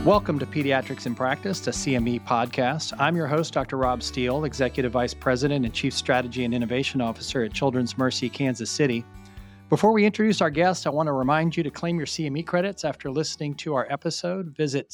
Welcome to Pediatrics in Practice, a CME podcast. I'm your host, Dr. Rob Steele, Executive Vice President and Chief Strategy and Innovation Officer at Children's Mercy, Kansas City. Before we introduce our guest, I want to remind you to claim your CME credits after listening to our episode. Visit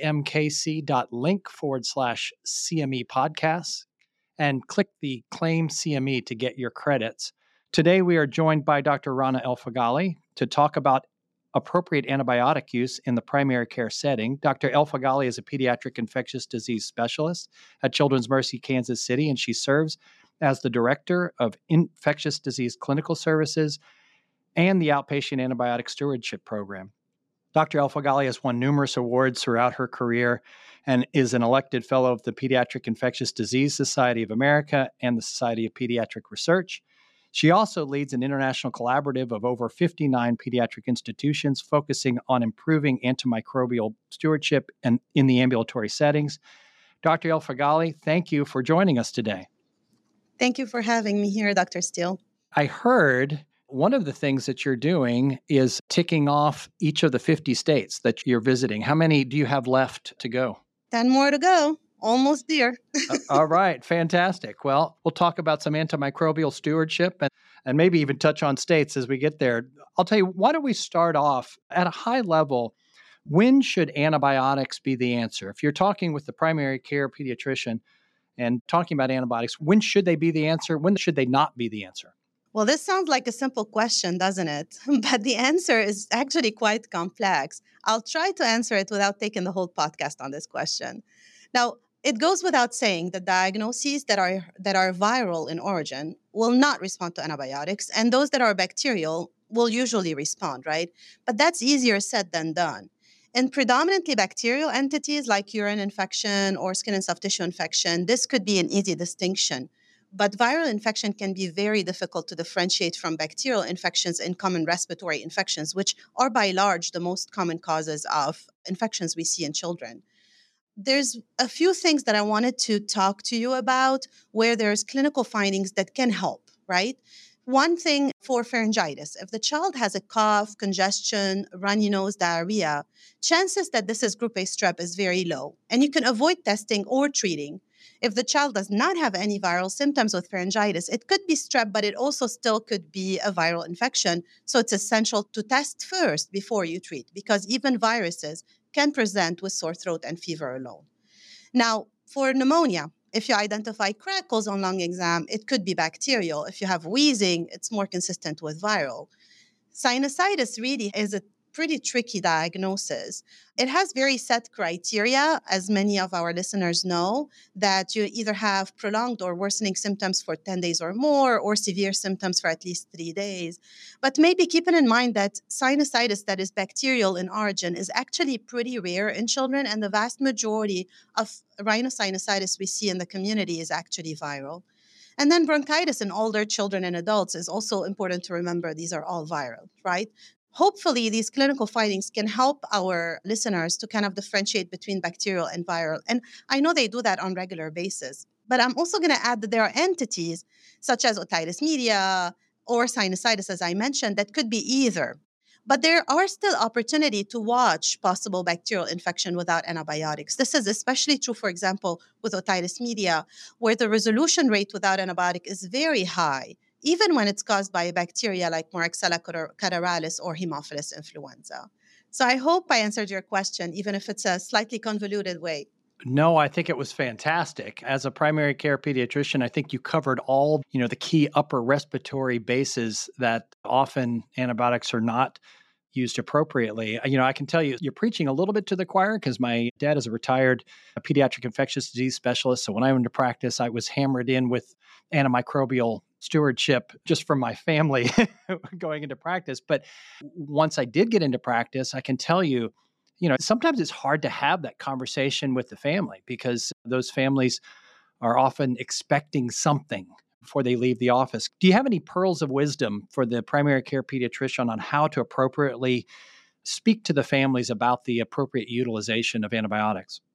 cmkc.link/CME podcasts and click the Claim CME to get your credits. Today, we are joined by Dr. Rana El-Faghali to talk about appropriate antibiotic use in the primary care setting. Dr. El-Faghali is a pediatric infectious disease specialist at Children's Mercy, Kansas City, and she serves as the Director of Infectious Disease Clinical Services and the Outpatient Antibiotic Stewardship Program. Dr. El-Faghali has won numerous awards throughout her career and is an elected fellow of the Pediatric Infectious Disease Society of America and the Society of Pediatric Research. She also leads an international collaborative of over 59 pediatric institutions focusing on improving antimicrobial stewardship in the ambulatory settings. Dr. El-Faghali, thank you for joining us today. Thank you for having me here, Dr. Steele. I heard one of the things that you're doing is ticking off each of the 50 states that you're visiting. How many do you have left to go? 10 more to go. Almost there. All right. Fantastic. Well, we'll talk about some antimicrobial stewardship and maybe even touch on states as we get there. I'll tell you, why don't we start off at a high level? When should antibiotics be the answer? If you're talking with the primary care pediatrician and talking about antibiotics, when should they be the answer? When should they not be the answer? Well, this sounds like a simple question, doesn't it? But the answer is actually quite complex. I'll try to answer it without taking the whole podcast on this question. Now, it goes without saying that diagnoses that are viral in origin will not respond to antibiotics, and those that are bacterial will usually respond, right? But that's easier said than done. In predominantly bacterial entities like urine infection or skin and soft tissue infection, this could be an easy distinction. But viral infection can be very difficult to differentiate from bacterial infections in common respiratory infections, which are by large the most common causes of infections we see in children. There's a few things that I wanted to talk to you about where there's clinical findings that can help, right? One thing for pharyngitis, if the child has a cough, congestion, runny nose, diarrhea, chances that this is group A strep is very low, and you can avoid testing or treating. If the child does not have any viral symptoms with pharyngitis, it could be strep, but it also still could be a viral infection. So it's essential to test first before you treat, because even viruses can present with sore throat and fever alone. Now, for pneumonia, if you identify crackles on lung exam, it could be bacterial. If you have wheezing, it's more consistent with viral. Sinusitis really is a pretty tricky diagnosis. It has very set criteria, as many of our listeners know, that you either have prolonged or worsening symptoms for 10 days or more, or severe symptoms for at least 3 days. But maybe keeping in mind that sinusitis that is bacterial in origin is actually pretty rare in children, and the vast majority of rhinosinusitis we see in the community is actually viral. And then bronchitis in older children and adults is also important to remember. These are all viral, right? Hopefully, these clinical findings can help our listeners to kind of differentiate between bacterial and viral. And I know they do that on a regular basis. But I'm also going to add that there are entities such as otitis media or sinusitis, as I mentioned, that could be either. But there are still opportunity to watch possible bacterial infection without antibiotics. This is especially true, for example, with otitis media, where the resolution rate without antibiotic is very high, even when it's caused by a bacteria like Moraxella catarrhalis or Haemophilus influenza. So I hope I answered your question, even if it's a slightly convoluted way. No, I think it was fantastic. As a primary care pediatrician, I think you covered all, the key upper respiratory bases that often antibiotics are not used appropriately. I can tell you, you're preaching a little bit to the choir because my dad is a retired pediatric infectious disease specialist. So when I went to practice, I was hammered in with antimicrobial stewardship just from my family going into practice. But once I did get into practice, I can tell you, sometimes it's hard to have that conversation with the family because those families are often expecting something before they leave the office. Do you have any pearls of wisdom for the primary care pediatrician on how to appropriately speak to the families about the appropriate utilization of antibiotics?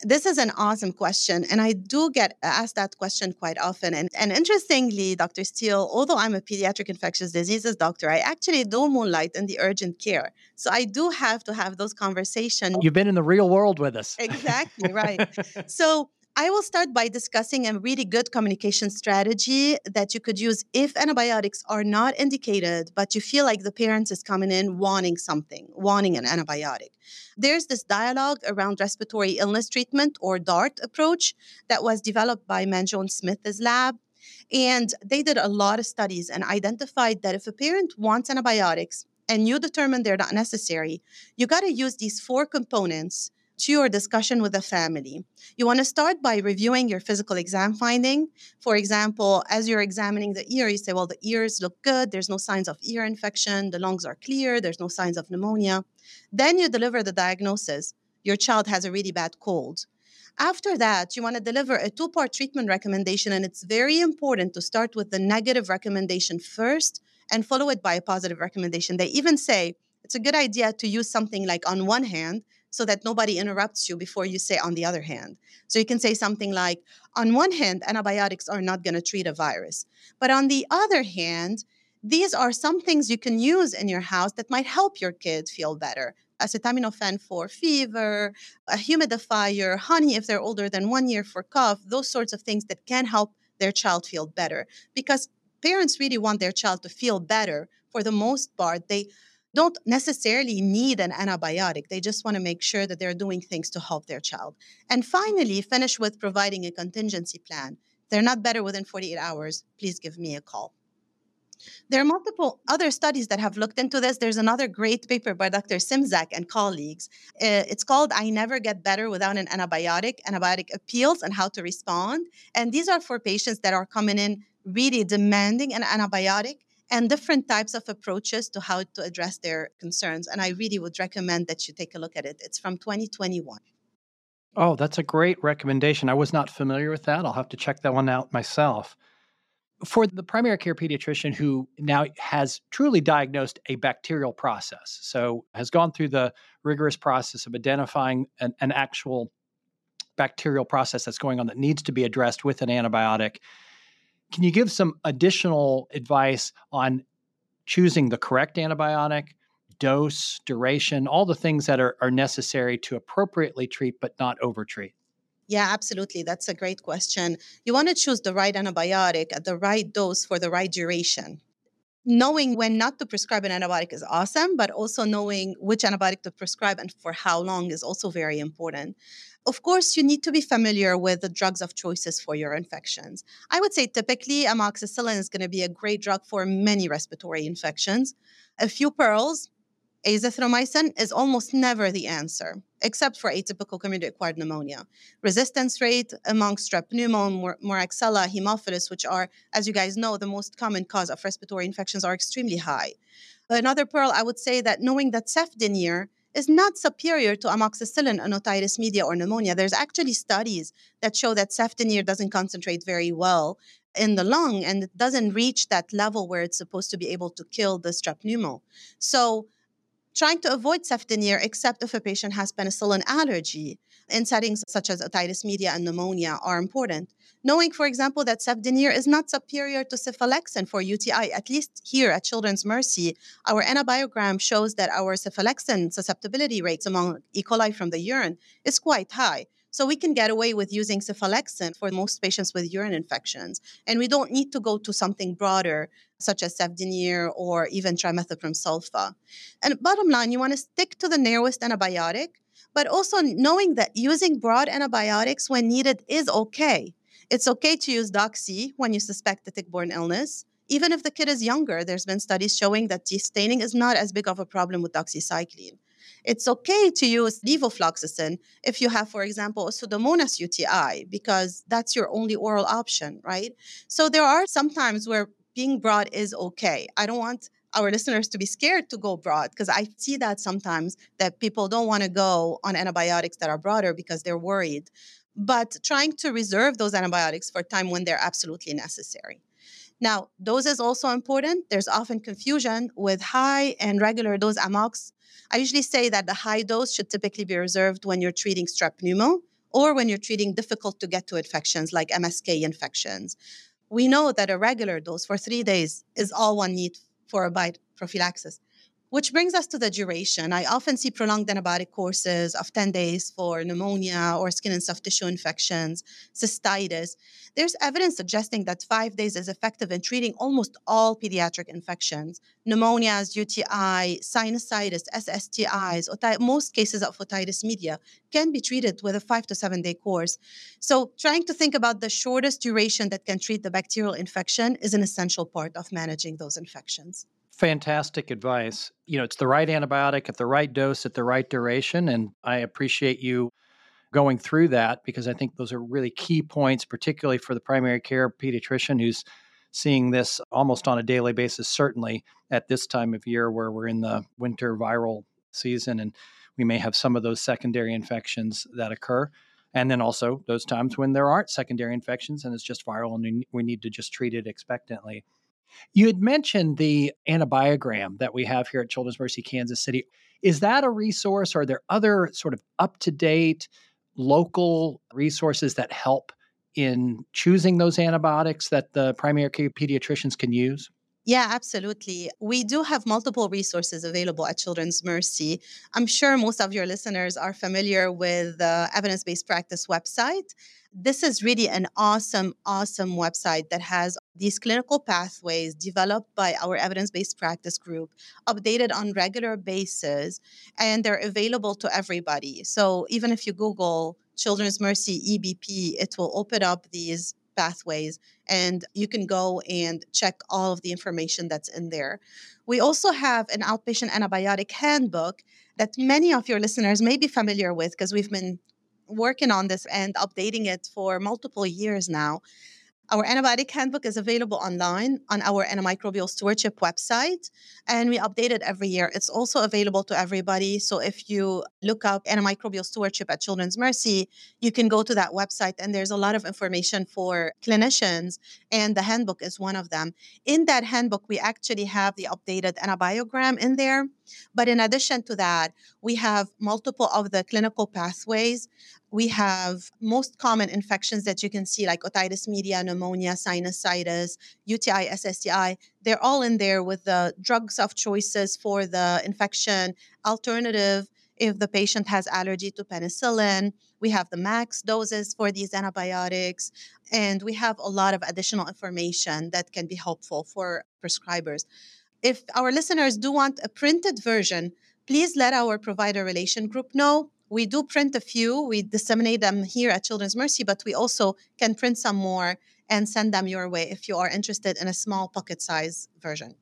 This is an awesome question. And I do get asked that question quite often. And interestingly, Dr. Steele, although I'm a pediatric infectious diseases doctor, I actually do moonlight in the urgent care. So I do have to have those conversations. You've been in the real world with us. Exactly, right. So I will start by discussing a really good communication strategy that you could use if antibiotics are not indicated, but you feel like the parent is coming in wanting something, wanting an antibiotic. There's this dialogue around respiratory illness treatment or DART approach that was developed by Manjot Smith's lab. And they did a lot of studies and identified that if a parent wants antibiotics and you determine they're not necessary, you got to use these four components to your discussion with the family. You want to start by reviewing your physical exam finding. For example, as you're examining the ear, you say, well, the ears look good. There's no signs of ear infection. The lungs are clear. There's no signs of pneumonia. Then you deliver the diagnosis. Your child has a really bad cold. After that, you want to deliver a two-part treatment recommendation, and it's very important to start with the negative recommendation first and follow it by a positive recommendation. They even say it's a good idea to use something like on one hand so that nobody interrupts you before you say on the other hand. So you can say something like, on one hand, antibiotics are not going to treat a virus. But on the other hand, these are some things you can use in your house that might help your kid feel better. Acetaminophen for fever, a humidifier, honey if they're older than 1 year for cough, those sorts of things that can help their child feel better. Because parents really want their child to feel better. For the most part, they don't necessarily need an antibiotic. They just want to make sure that they're doing things to help their child. And finally, finish with providing a contingency plan. If they're not better within 48 hours, please give me a call. There are multiple other studies that have looked into this. There's another great paper by Dr. Simzak and colleagues. It's called I Never Get Better Without an Antibiotic Appeals and How to Respond. And these are for patients that are coming in really demanding an antibiotic and different types of approaches to how to address their concerns. And I really would recommend that you take a look at it. It's from 2021. Oh, that's a great recommendation. I was not familiar with that. I'll have to check that one out myself. For the primary care pediatrician who now has truly diagnosed a bacterial process, so has gone through the rigorous process of identifying an actual bacterial process that's going on that needs to be addressed with an antibiotic, can you give some additional advice on choosing the correct antibiotic, dose, duration, all the things that are necessary to appropriately treat but not overtreat? Yeah, absolutely. That's a great question. You want to choose the right antibiotic at the right dose for the right duration. Knowing when not to prescribe an antibiotic is awesome, but also knowing which antibiotic to prescribe and for how long is also very important. Of course, you need to be familiar with the drugs of choices for your infections. I would say typically amoxicillin is going to be a great drug for many respiratory infections. A few pearls, azithromycin is almost never the answer, except for atypical community-acquired pneumonia. Resistance rate among strep pneumo, Moraxella, Haemophilus, which are, as you guys know, the most common cause of respiratory infections, are extremely high. Another pearl, I would say that knowing that cefdinir is not superior to amoxicillin in otitis media or pneumonia. There's actually studies that show that cefdinir doesn't concentrate very well in the lung and it doesn't reach that level where it's supposed to be able to kill the strep pneumo. So trying to avoid cefdinir except if a patient has penicillin allergy in settings such as otitis media and pneumonia are important. Knowing, for example, that cefdinir is not superior to cephalexin for UTI, at least here at Children's Mercy, our antibiogram shows that our cephalexin susceptibility rates among E. coli from the urine is quite high. So we can get away with using cephalexin for most patients with urine infections. And we don't need to go to something broader, such as cefdinir or even trimethoprim sulfa. And bottom line, you want to stick to the narrowest antibiotic, but also knowing that using broad antibiotics when needed is okay. It's okay to use doxy when you suspect a tick-borne illness. Even if the kid is younger, there's been studies showing that staining is not as big of a problem with doxycycline. It's okay to use levofloxacin if you have, for example, a Pseudomonas UTI, because that's your only oral option, right? So there are some times where being broad is okay. I don't want our listeners to be scared to go broad because I see that sometimes that people don't want to go on antibiotics that are broader because they're worried. But trying to reserve those antibiotics for time when they're absolutely necessary. Now, dose is also important. There's often confusion with high and regular dose amox. I usually say that the high dose should typically be reserved when you're treating strep pneumo or when you're treating difficult to get to infections like MSK infections. We know that a regular dose for 3 days is all one needs for a bite prophylaxis. Which brings us to the duration. I often see prolonged antibiotic courses of 10 days for pneumonia or skin and soft tissue infections, cystitis. There's evidence suggesting that 5 days is effective in treating almost all pediatric infections. Pneumonias, UTI, sinusitis, SSTIs, most cases of otitis media can be treated with a 5 to 7 day course. So, trying to think about the shortest duration that can treat the bacterial infection is an essential part of managing those infections. Fantastic advice. It's the right antibiotic at the right dose at the right duration. And I appreciate you going through that because I think those are really key points, particularly for the primary care pediatrician who's seeing this almost on a daily basis, certainly at this time of year where we're in the winter viral season and we may have some of those secondary infections that occur. And then also those times when there aren't secondary infections and it's just viral and we need to just treat it expectantly. You had mentioned the antibiogram that we have here at Children's Mercy Kansas City. Is that a resource? Are there other sort of up-to-date local resources that help in choosing those antibiotics that the primary care pediatricians can use? Yeah, absolutely. We do have multiple resources available at Children's Mercy. I'm sure most of your listeners are familiar with the Evidence Based Practice website. This is really an awesome website that has these clinical pathways developed by our Evidence Based Practice group, updated on regular basis, and they're available to everybody. So even if you Google Children's Mercy EBP, it will open up these pathways and you can go and check all of the information that's in there. We also have an outpatient antibiotic handbook that many of your listeners may be familiar with because we've been working on this and updating it for multiple years now. Our antibiotic handbook is available online on our antimicrobial stewardship website, and we update it every year. It's also available to everybody. So if you look up antimicrobial stewardship at Children's Mercy, you can go to that website, and there's a lot of information for clinicians, and the handbook is one of them. In that handbook, we actually have the updated antibiogram in there. But in addition to that, we have multiple of the clinical pathways. We have most common infections that you can see, like otitis media, pneumonia, sinusitis, UTI, SSTI. They're all in there with the drugs of choices for the infection, alternative if the patient has allergy to penicillin. We have the max doses for these antibiotics, and we have a lot of additional information that can be helpful for prescribers. If our listeners do want a printed version, please let our provider relation group know. We do print a few. We disseminate them here at Children's Mercy, but we also can print some more and send them your way if you are interested in a small pocket size version.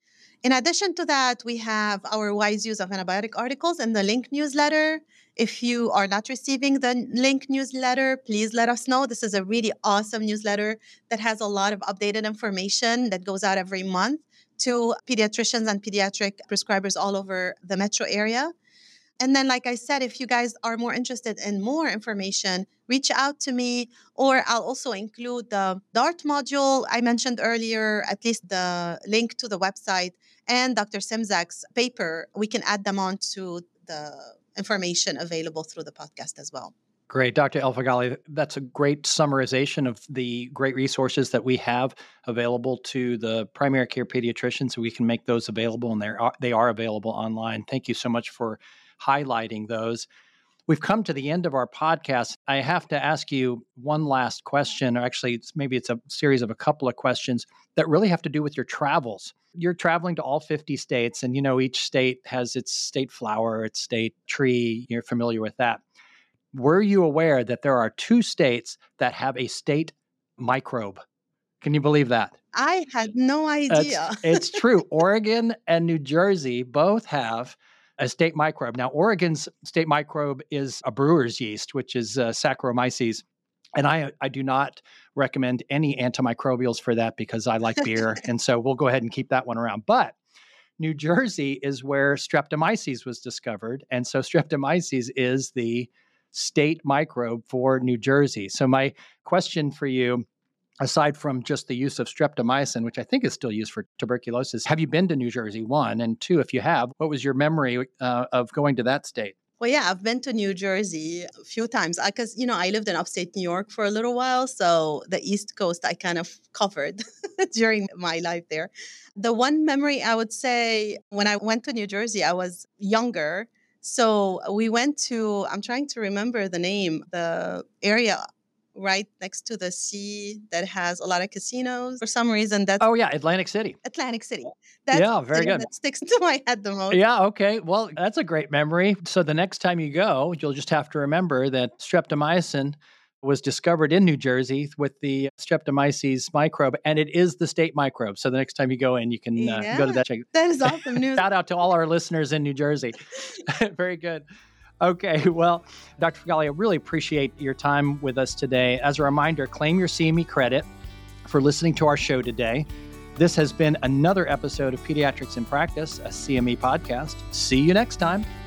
In addition to that, we have our wise use of antibiotic articles in the Link newsletter. If you are not receiving the Link newsletter, please let us know. This is a really awesome newsletter that has a lot of updated information that goes out every month to pediatricians and pediatric prescribers all over the metro area. And then, like I said, if you guys are more interested in more information, reach out to me, or I'll also include the DART module I mentioned earlier, at least the link to the website, and Dr. Simzak's paper. We can add them on to the information available through the podcast as well. Great. Dr. El-Faghali, that's a great summarization of the great resources that we have available to the primary care pediatricians. So we can make those available, and they are available online. Thank you so much for highlighting those. We've come to the end of our podcast. I have to ask you one last question, or actually maybe it's a series of a couple of questions that really have to do with your travels. You're traveling to all 50 states, and each state has its state flower, its state tree. You're familiar with that. Were you aware that there are 2 states that have a state microbe? Can you believe that? I had no idea. It's true. Oregon and New Jersey both have a state microbe. Now, Oregon's state microbe is a brewer's yeast, which is Saccharomyces. And I do not recommend any antimicrobials for that because I like beer. And so we'll go ahead and keep that one around. But New Jersey is where Streptomyces was discovered. And so Streptomyces is the state microbe for New Jersey. So my question for you, aside from just the use of streptomycin, which I think is still used for tuberculosis, have you been to New Jersey, 1? And 2, if you have, what was your memory of going to that state? Well, yeah, I've been to New Jersey a few times because, I lived in upstate New York for a little while. So the East Coast I kind of covered during my life there. The one memory I would say when I went to New Jersey, I was younger. So we went to, I'm trying to remember the name, the area right next to the sea that has a lot of casinos. For some reason, that's Oh, yeah, Atlantic City. Atlantic City. That's Yeah, the very city good. that sticks to my head the most. Yeah, okay. Well, that's a great memory. So the next time you go, you'll just have to remember that streptomycin was discovered in New Jersey with the Streptomyces microbe, and it is the state microbe. So the next time you go in, you can go to Yeah, that. Check. that is awesome news. Shout out to all our listeners in New Jersey. Very good. Okay, well, Dr. Fugali, I really appreciate your time with us today. As a reminder, claim your CME credit for listening to our show today. This has been another episode of Pediatrics in Practice, a CME podcast. See you next time.